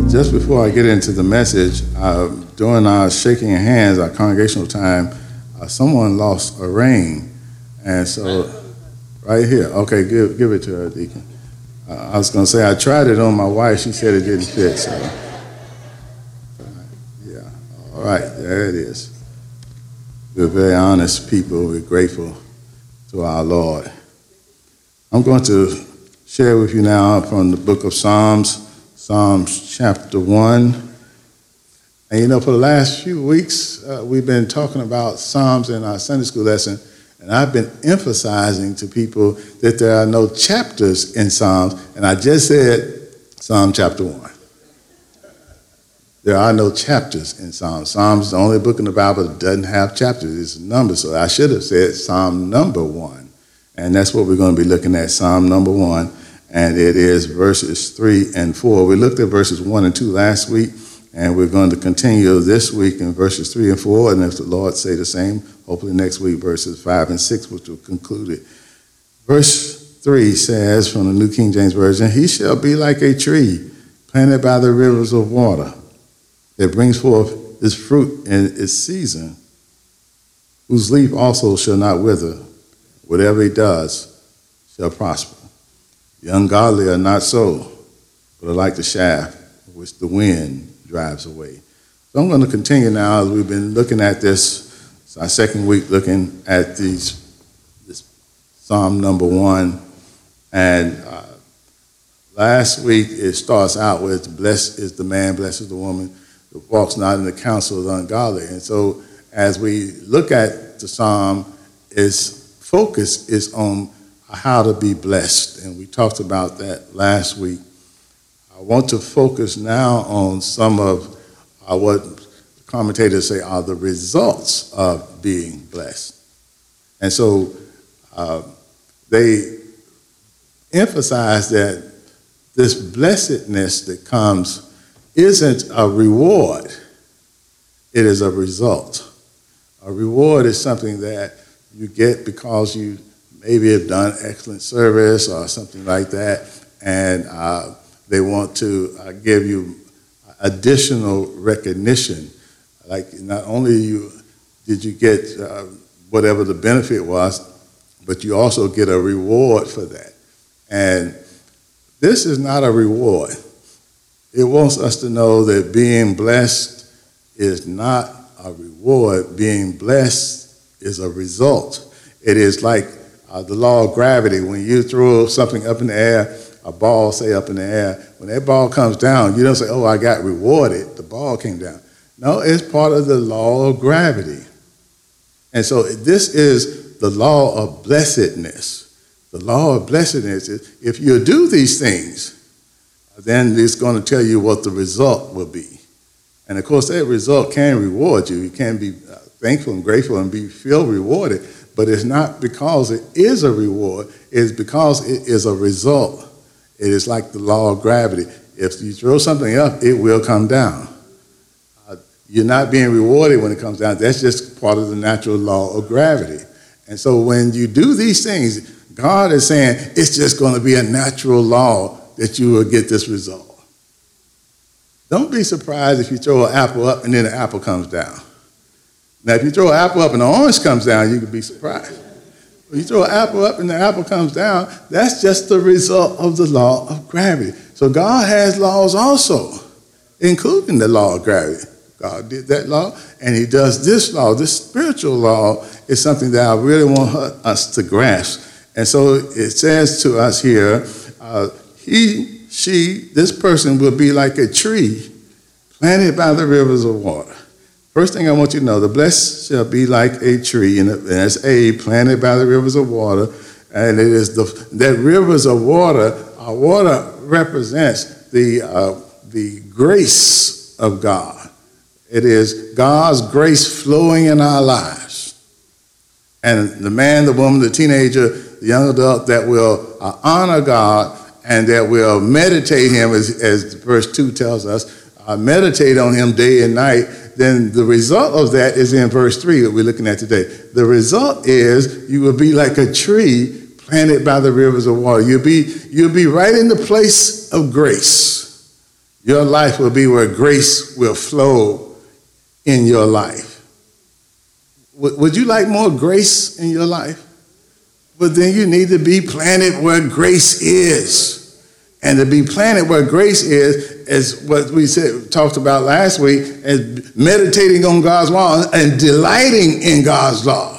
Just before I get into the message, during our shaking of hands, our congregational time, someone lost a ring. And so, right here. Okay, give it to her, Deacon. I was going to say, I tried it on my wife. She said it didn't fit. So, yeah. All right, there it is. We're very honest people. We're grateful to our Lord. I'm going to share with you now from the book of Psalms, Psalms chapter 1. And you know, for the last few weeks, we've been talking about Psalms in our Sunday school lesson, and I've been emphasizing to people that there are no chapters in Psalms, and I just said Psalm chapter 1. There are no chapters in Psalms. Psalms is the only book in the Bible that doesn't have chapters. It's numbers, so I should have said Psalm number 1. And that's what we're going to be looking at, Psalm number 1. And it is verses 3 and 4. We looked at verses 1 and 2 last week, and we're going to continue this week in verses 3 and 4. And if the Lord say the same, hopefully next week, verses 5 and 6, which will conclude it. Verse 3 says from the New King James Version, "He shall be like a tree planted by the rivers of water that brings forth its fruit in its season, whose leaf also shall not wither. Whatever he does shall prosper. The ungodly are not so, but are like the shaft which the wind drives away." So I'm going to continue now as we've been looking at this. It's our second week looking at this Psalm number 1. And last week it starts out with, "Blessed is the man, blessed is the woman that walks not in the counsel of the ungodly." And so as we look at the Psalm, its focus is on how to be blessed, and we talked about that last week. I want to focus now on some of what commentators say are the results of being blessed. And so they emphasize that this blessedness that comes isn't a reward, it is a result. A reward is something that you get because you maybe have done excellent service or something like that, and they want to give you additional recognition. Like not only did you get whatever the benefit was, but you also get a reward for that. And this is not a reward. It wants us to know that being blessed is not a reward. Being blessed is a result. It is like the law of gravity. When you throw something up in the air, a ball, say, up in the air, when that ball comes down, you don't say, "Oh, I got rewarded, the ball came down." No, it's part of the law of gravity. And so this is the law of blessedness. The law of blessedness is if you do these things, then it's going to tell you what the result will be. And of course, that result can reward you. You can be thankful and grateful and feel rewarded, but it's not because it is a reward, it's because it is a result. It is like the law of gravity. If you throw something up, it will come down. You're not being rewarded when it comes down. That's just part of the natural law of gravity. And so when you do these things, God is saying it's just going to be a natural law that you will get this result. Don't be surprised if you throw an apple up and then the apple comes down. Now, if you throw an apple up and the orange comes down, you could be surprised. When you throw an apple up and the apple comes down, that's just the result of the law of gravity. So God has laws also, including the law of gravity. God did that law, and he does this law. This spiritual law is something that I really want us to grasp. And so it says to us here, this person will be like a tree planted by the rivers of water. First thing I want you to know, the blessed shall be like a tree, and that's planted by the rivers of water. And it is that rivers of water, water represents the grace of God. It is God's grace flowing in our lives. And the man, the woman, the teenager, the young adult that will honor God and that will meditate him, as verse 2 tells us, meditate on him day and night, then the result of that is in verse 3 that we're looking at today. The result is you will be like a tree planted by the rivers of water. You'll be right in the place of grace. Your life will be where grace will flow in your life. Would you like more grace in your life? But then you need to be planted where grace is. And to be planted where grace is what we talked about last week, as meditating on God's law and delighting in God's law.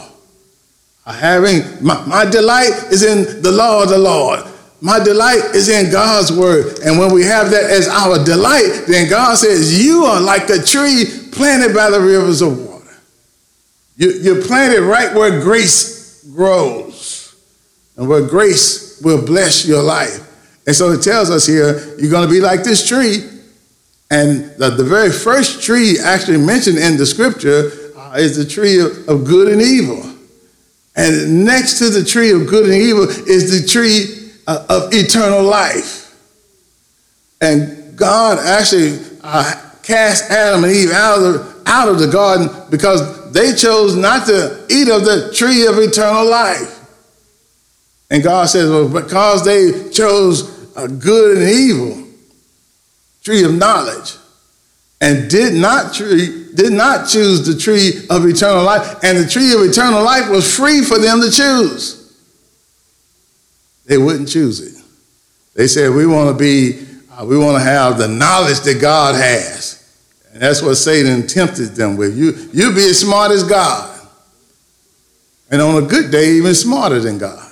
My delight is in the law of the Lord. My delight is in God's word. And when we have that as our delight, then God says, you are like a tree planted by the rivers of water. You're planted right where grace grows and where grace will bless your life. And so it tells us here, you're going to be like this tree. And the very first tree actually mentioned in the scripture is the tree of good and evil. And next to the tree of good and evil is the tree of eternal life. And God actually cast Adam and Eve out of the garden because they chose not to eat of the tree of eternal life. And God says, well, because they chose good and evil, tree of knowledge, and did not choose the tree of eternal life, and the tree of eternal life was free for them to choose. They wouldn't choose it. They said, we want to have the knowledge that God has. And that's what Satan tempted them with. You be as smart as God. And on a good day, even smarter than God.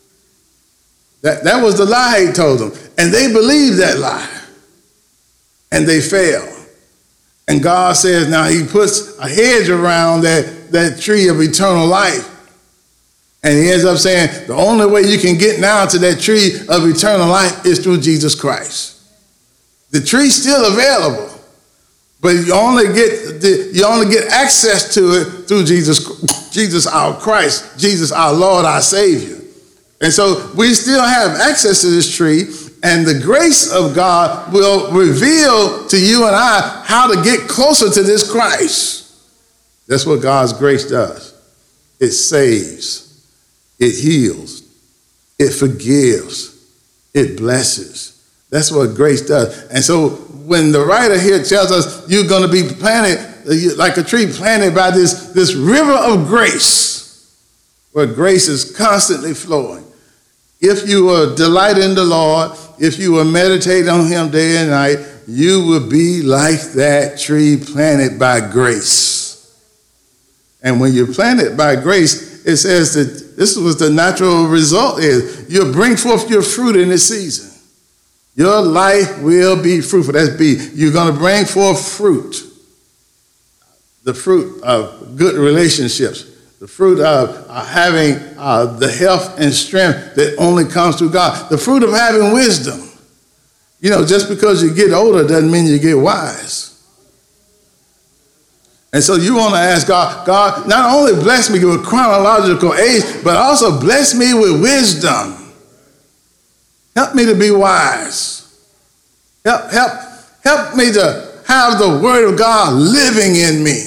That was the lie he told them. And they believed that lie. And they failed. And God says now he puts a hedge around that tree of eternal life. And he ends up saying the only way you can get now to that tree of eternal life is through Jesus Christ. The tree's still available. But you only get access to it through Jesus our Christ, Jesus our Lord, our Savior. And so we still have access to this tree, and the grace of God will reveal to you and I how to get closer to this Christ. That's what God's grace does. It saves, it heals, it forgives, it blesses. That's what grace does. And so when the writer here tells us you're going to be planted like a tree planted by this river of grace, where grace is constantly flowing. If you will delight in the Lord, if you will meditate on him day and night, you will be like that tree planted by grace. And when you're planted by grace, it says that this was the natural result is you'll bring forth your fruit in this season. Your life will be fruitful. That's B. You're going to bring forth fruit. The fruit of good relationships. The fruit of having the health and strength that only comes through God. The fruit of having wisdom. You know, just because you get older doesn't mean you get wise. And so you want to ask God, not only bless me with chronological age, but also bless me with wisdom. Help me to be wise. Help me to have the word of God living in me.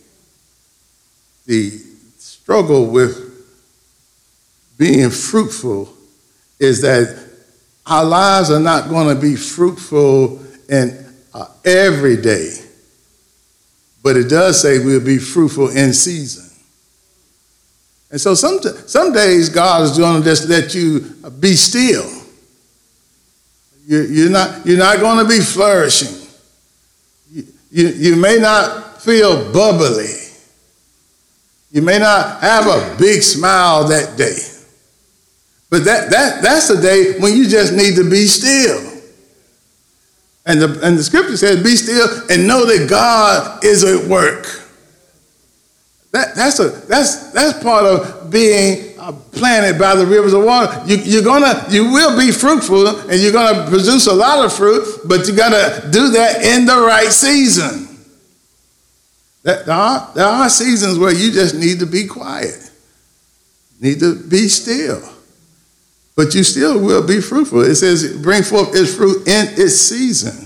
The struggle with being fruitful is that our lives are not going to be fruitful in every day. But it does say we'll be fruitful in season. And so some days God is going to just let you be still. You're not going to be flourishing. You may not feel bubbly. You may not have a big smile that day. But that's the day when you just need to be still. And the scripture says, be still and know that God is at work. That's part of being planted by the rivers of water. You will be fruitful and you're gonna produce a lot of fruit, but you gotta do that in the right season. There are seasons where you just need to be quiet, need to be still, but you still will be fruitful. It says, bring forth its fruit in its season.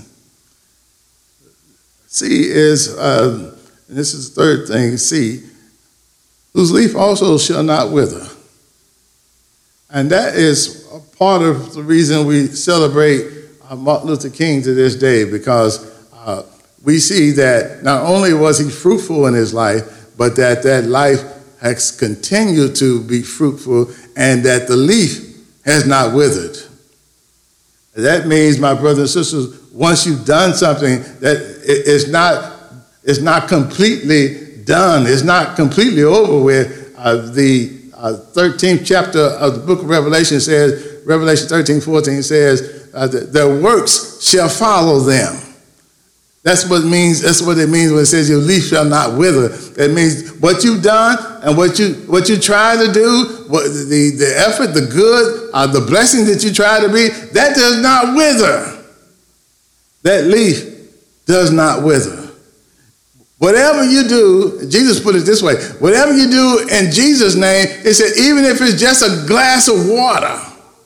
C is, and this is the third thing, C, whose leaf also shall not wither. And that is a part of the reason we celebrate Martin Luther King to this day, because we see that not only was he fruitful in his life, but that life has continued to be fruitful, and that the leaf has not withered. That means, my brothers and sisters, once you've done something, that it's not completely done. It's not completely over with. The 13th chapter of the book of Revelation says, Revelation 13:14 says, their works shall follow them. That's what it means. That's what it means when it says your leaf shall not wither. It means what you've done and what you try to do, the effort, the good, the blessing that you try to be, that does not wither. That leaf does not wither. Whatever you do, Jesus put it this way, whatever you do in Jesus' name, it said even if it's just a glass of water,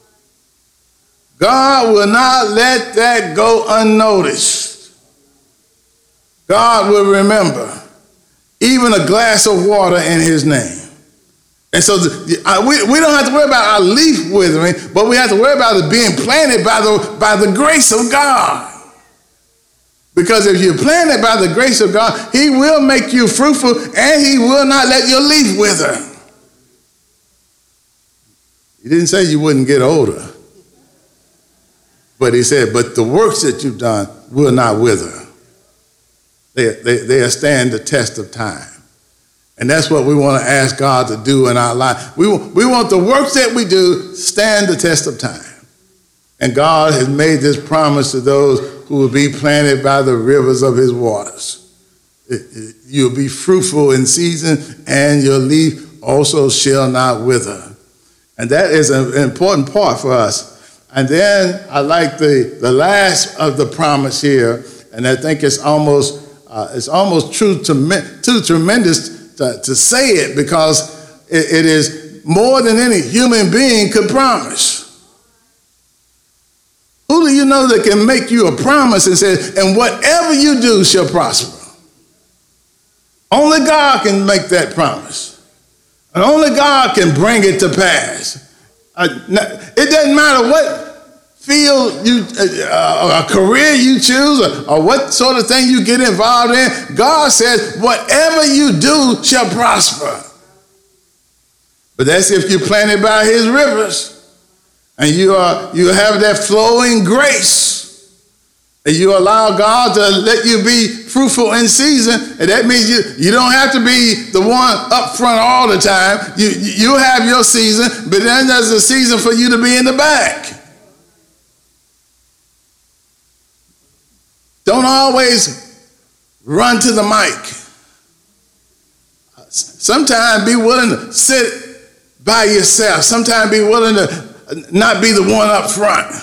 God will not let that go unnoticed. God will remember even a glass of water in his name. And so we don't have to worry about our leaf withering, but we have to worry about it being planted by the grace of God. Because if you're planted by the grace of God, he will make you fruitful and he will not let your leaf wither. He didn't say you wouldn't get older. But he said, but the works that you've done will not wither. They'll stand the test of time. And that's what we want to ask God to do in our life. We want the works that we do stand the test of time. And God has made this promise to those who will be planted by the rivers of his waters. You'll be fruitful in season, and your leaf also shall not wither. And that is an important part for us. And then I like the last of the promise here, and I think it's almost too tremendous to say it, because it is more than any human being could promise. Who do you know that can make you a promise and say, and whatever you do shall prosper? Only God can make that promise. And only God can bring it to pass. It doesn't matter what field a career you choose, or what sort of thing you get involved in. God says, whatever you do shall prosper. But that's if you're planted by his rivers, and you have that flowing grace, and you allow God to let you be fruitful in season. And that means you don't have to be the one up front all the time. You have your season, but then there's a season for you to be in the back. Don't always run to the mic. Sometimes be willing to sit by yourself. Sometimes be willing to not be the one up front.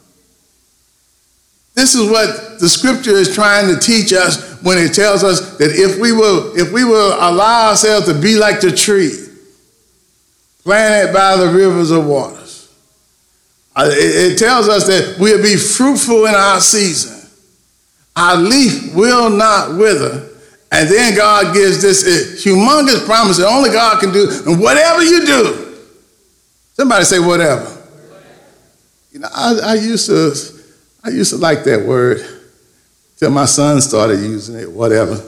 This is what the scripture is trying to teach us when it tells us that if we will allow ourselves to be like the tree planted by the rivers of waters. It tells us that we'll be fruitful in our season. Our leaf will not wither. And then God gives this humongous promise that only God can do. And whatever you do, somebody say whatever. You know, I used to like that word till my son started using it, whatever.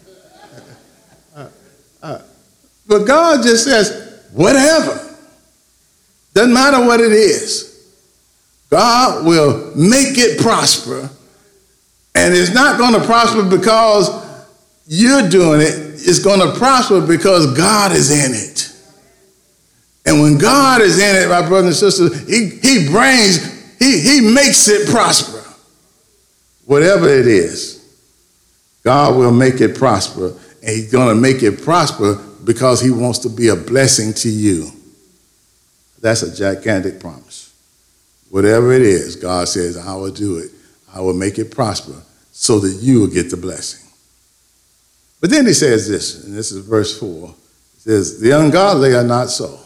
But God just says, whatever. Doesn't matter what it is. God will make it prosper. And it's not going to prosper because you're doing it. It's going to prosper because God is in it. And when God is in it, my brothers and sisters, he makes it prosper. Whatever it is, God will make it prosper. And he's going to make it prosper because he wants to be a blessing to you. That's a gigantic promise. Whatever it is, God says, I will do it. I will make it prosper so that you will get the blessing. But then he says this, and this is verse 4. It says, the ungodly are not so.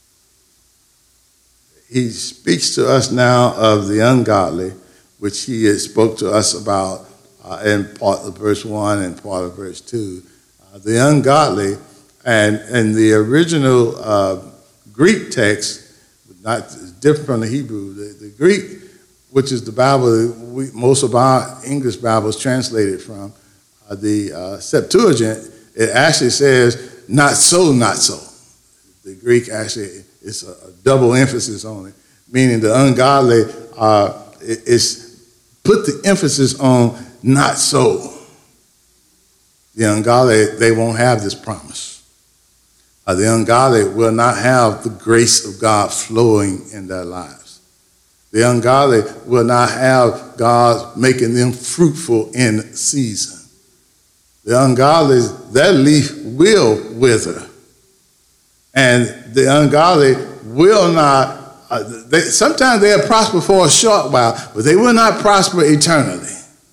He speaks to us now of the ungodly, which he has spoke to us about in part of verse 1 and part of verse 2. The ungodly, and in the original Greek text, not different from the Hebrew, the Greek which is the Bible most of our English Bibles translated from, the Septuagint, it actually says, not so, not so. The Greek actually is a double emphasis on it, meaning the ungodly is put the emphasis on not so. The ungodly, they won't have this promise. The ungodly will not have the grace of God flowing in their lives. The ungodly will not have God making them fruitful in season. The ungodly, their leaf will wither. And the ungodly will not, sometimes they'll prosper for a short while, but they will not prosper eternally.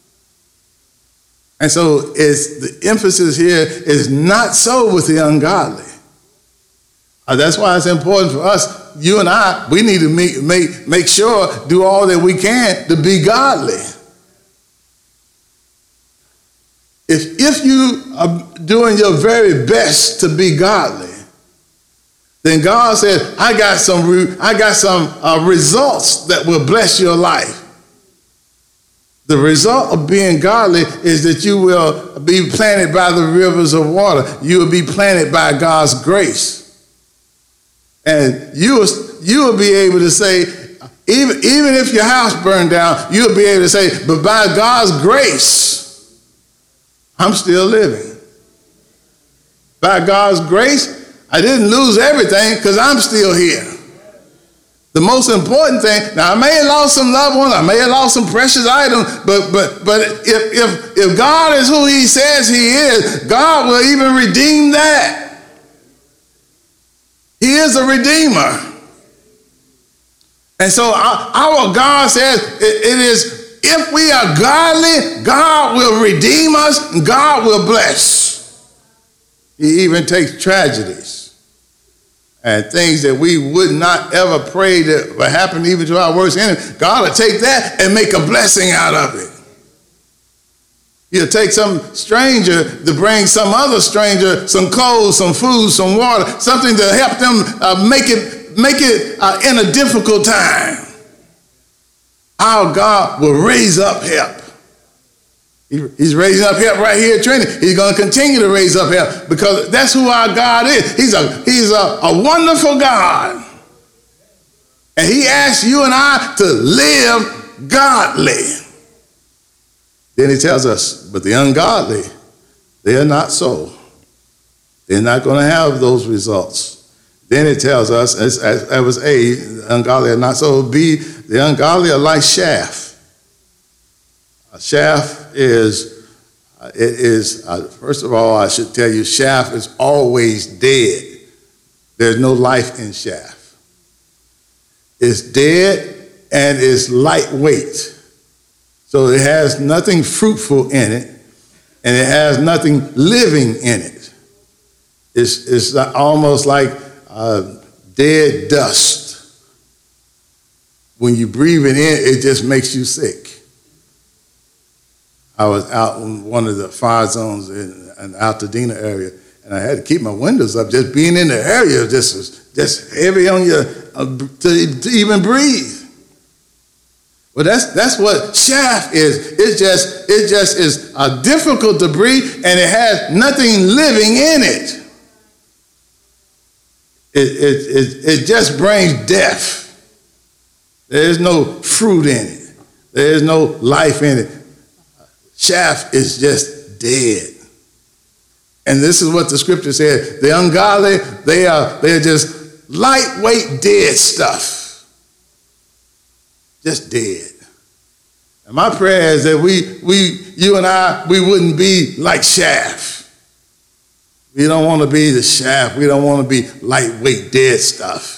And so the emphasis here is not so with the ungodly. That's why it's important for us, you and I, we need to make sure, do all that we can to be godly. If you are doing your very best to be godly, then God said, I got some results that will bless your life. The result of being godly is that you will be planted by the rivers of water. You will be planted by God's grace. And you will be able to say, even if your house burned down, you'll be able to say, but by God's grace, I'm still living. By God's grace, I didn't lose everything because I'm still here. The most important thing, now I may have lost some loved ones, I may have lost some precious items, but if God is who he says he is, God will even redeem that. He is a redeemer. And so our God says it is, if we are godly, God will redeem us and God will bless. He even takes tragedies and things that we would not ever pray that would happen even to our worst enemy. God will take that and make a blessing out of it. He'll take some stranger to bring some other stranger some clothes, some food, some water, something to help them make it in a difficult time. Our God will raise up help. He's raising up help right here at Trinity. He's going to continue to raise up help because that's who our God is. He's a wonderful God. And he asks you and I to live godly. Then he tells us, but the ungodly, they are not so. They're not going to have those results. Then it tells us, as was A, the ungodly are not so. B, the ungodly are like chaff. Chaff is, first of all, I should tell you, chaff is always dead. There's no life in chaff. It's dead and it's lightweight. So it has nothing fruitful in it, and it has nothing living in it. It's almost like dead dust. When you breathe it in, it just makes you sick. I was out in one of the fire zones in the Altadena area, and I had to keep my windows up. Just being in the area just heavy on you to even breathe. Well, that's what chaff is. It just is difficult to breathe, and it has nothing living in it. It just brings death. There is no fruit in it. There is no life in it. Chaff is just dead. And this is what the scripture said. The ungodly, they're just lightweight dead stuff. Just dead. And my prayer is that you and I, we wouldn't be like chaff. We don't want to be the chaff. We don't want to be lightweight dead stuff.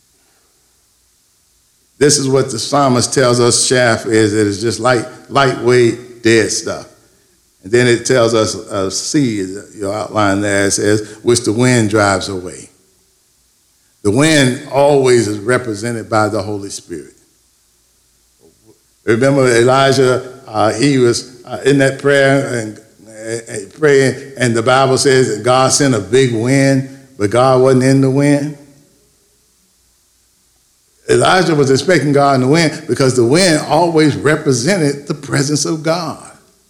This is what the psalmist tells us chaff is. It is just lightweight dead stuff. And then it tells us a seed, your outline there, it says, which the wind drives away. The wind always is represented by the Holy Spirit. Remember Elijah, he was in that prayer and praying, and the Bible says that God sent a big wind, but God wasn't in the wind. Elijah was expecting God in the wind because the wind always represented the presence of God.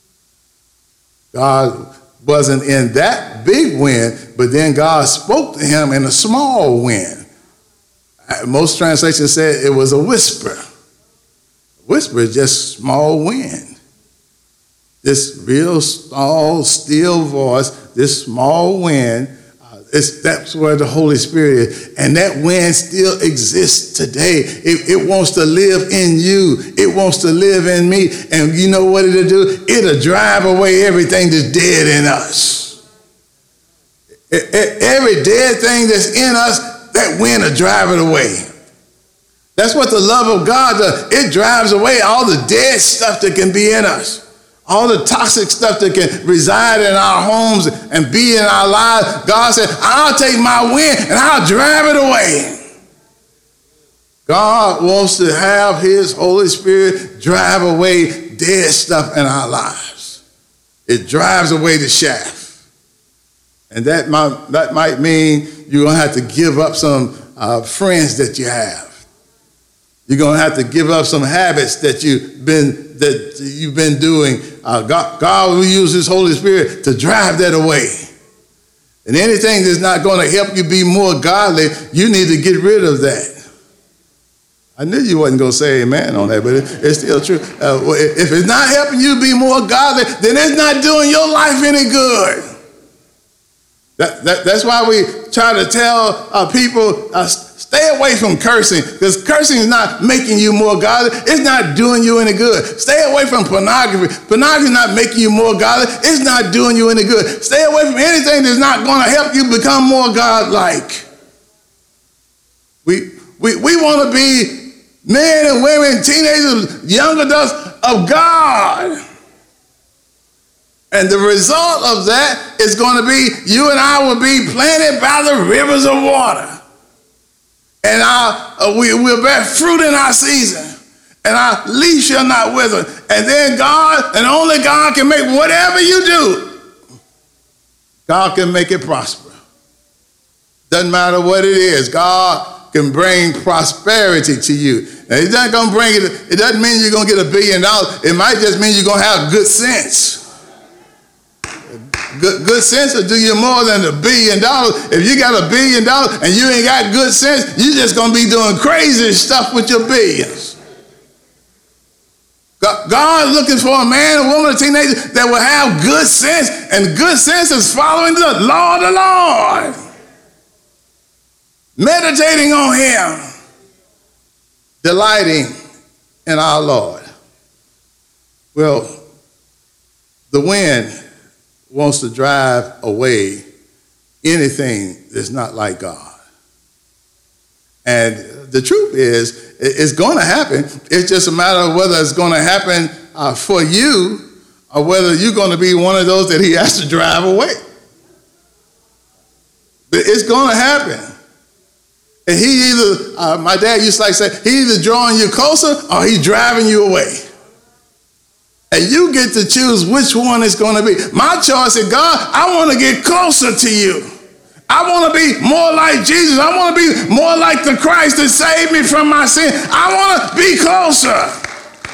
God wasn't in that big wind, but then God spoke to him in a small wind. Most translations said it was a whisper. Whisper is just small wind. This real small, still voice, this small wind, that's where the Holy Spirit is. And that wind still exists today. It wants to live in you. It wants to live in me. And you know what it'll do? It'll drive away everything that's dead in us. Every dead thing that's in us, that wind will drive it away. That's what the love of God does. It drives away all the dead stuff that can be in us. All the toxic stuff that can reside in our homes and be in our lives. God said, I'll take my wind and I'll drive it away. God wants to have his Holy Spirit drive away dead stuff in our lives. It drives away the chaff. And that might mean you're going to have to give up some friends that you have. You're going to have to give up some habits that you've been doing. God will use his Holy Spirit to drive that away. And anything that's not going to help you be more godly, you need to get rid of that. I knew you wasn't going to say amen on that, but it's still true. If it's not helping you be more godly, then it's not doing your life any good. That's why we try to tell people, stay away from cursing, because cursing is not making you more godly. It's not doing you any good. Stay away from pornography. Pornography is not making you more godly. It's not doing you any good. Stay away from anything that's not going to help you become more godlike. We want to be men and women, teenagers, young adults of God. And the result of that is going to be you and I will be planted by the rivers of water. And we'll bear fruit in our season. And our leaf shall not wither. And then God, and only God can make whatever you do. God can make it prosper. Doesn't matter what it is. God can bring prosperity to you. Now, he's not going to bring it. It doesn't mean you're going to get $1 billion. It might just mean you're going to have good sense. Good sense will do you more than $1 billion. If you got $1 billion and you ain't got good sense, you're just going to be doing crazy stuff with your billions. God is looking for a man, a woman, a teenager that will have good sense, and good sense is following the law of the Lord. Meditating on him, delighting in our Lord. Well, the wind wants to drive away anything that's not like God. And the truth is, it's going to happen. It's just a matter of whether it's going to happen for you or whether you're going to be one of those that he has to drive away. But it's going to happen. And he either, my dad used to like to say, he either drawing you closer or he's driving you away. And you get to choose which one it's going to be. My choice is, God, I want to get closer to you. I want to be more like Jesus. I want to be more like the Christ that saved me from my sin. I want to be closer.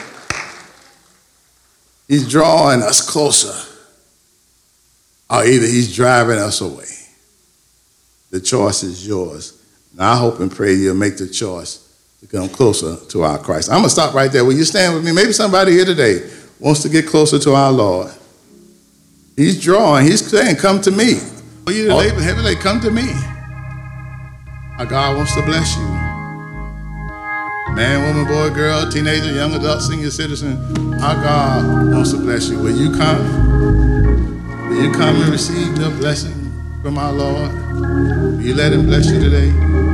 He's drawing us closer, or either he's driving us away. The choice is yours. And I hope and pray you'll make the choice to come closer to our Christ. I'm going to stop right there. Will you stand with me? Maybe somebody here today wants to get closer to our Lord. He's drawing. He's saying, come to me. Oh, you labor heavy, come to me. Our God wants to bless you. Man, woman, boy, girl, teenager, young adult, senior citizen, our God wants to bless you. Will you come? Will you come and receive your blessing from our Lord? Will you let him bless you today?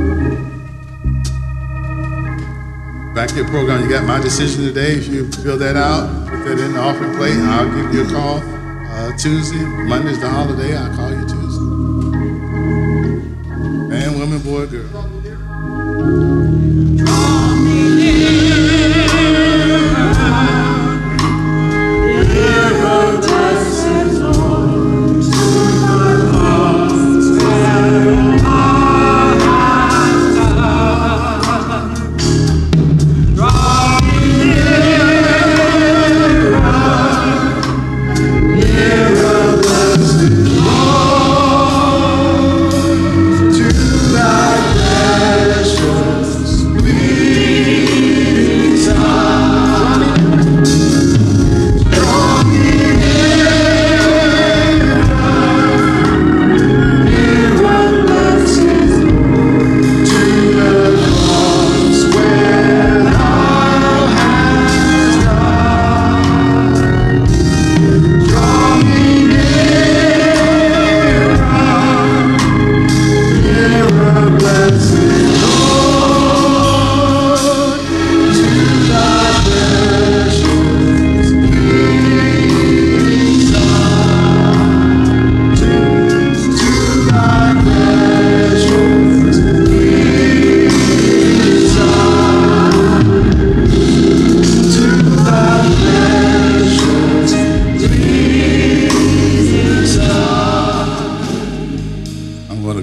Back to your program, you got my decision today. If you fill that out, put that in the offering plate, I'll give you a call Tuesday. Monday's the holiday, I'll call you Tuesday. Man, woman, boy, girl. Draw me near, blessings on to my heart, where I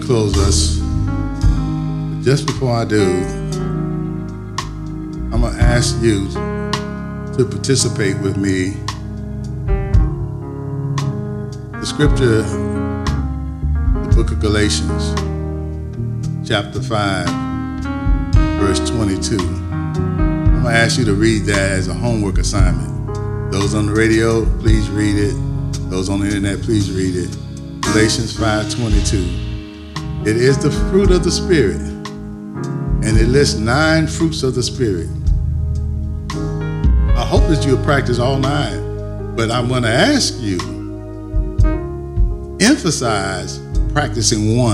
to close us. But just before I do, I'm going to ask you to participate with me. The scripture, the book of Galatians, chapter 5, verse 22. I'm going to ask you to read that as a homework assignment. Those on the radio, please read it. Those on the internet, please read it. Galatians 5:22. It is the fruit of the Spirit, and it lists 9 fruits of the Spirit. I hope that you'll practice all 9, but I'm going to ask you, emphasize practicing 1.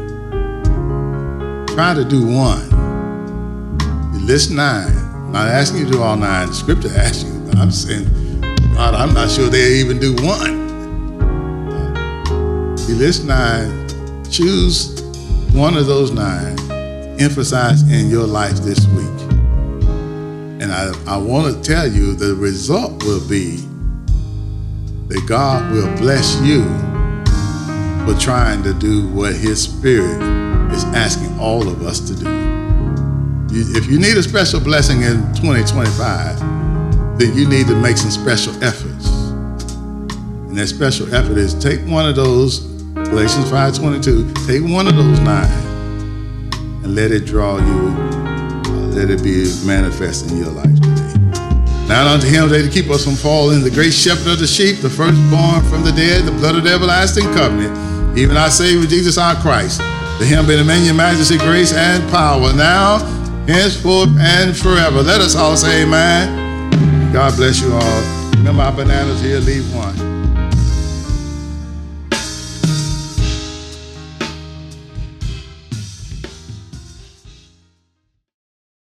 Try to do 1. It lists 9. I'm not asking you to do all 9. The scripture asks you, but I'm saying, God, I'm not sure they even do 1. You list 9, choose one of those 9, emphasize in your life this week. And I want to tell you the result will be that God will bless you for trying to do what His Spirit is asking all of us to do. If you need a special blessing in 2025, then you need to make some special efforts. And that special effort is take one of those, Galatians 5:22, take one of those 9 and let it draw you, let it be manifest in your life today. Now unto Him that keep us from falling, the great shepherd of the sheep, the firstborn from the dead, the blood of the everlasting covenant, even our Savior Jesus our Christ. To Him be dominion, majesty, grace, and power, now, henceforth, and forever. Let us all say amen. God bless you all. Remember our bananas here, leave one.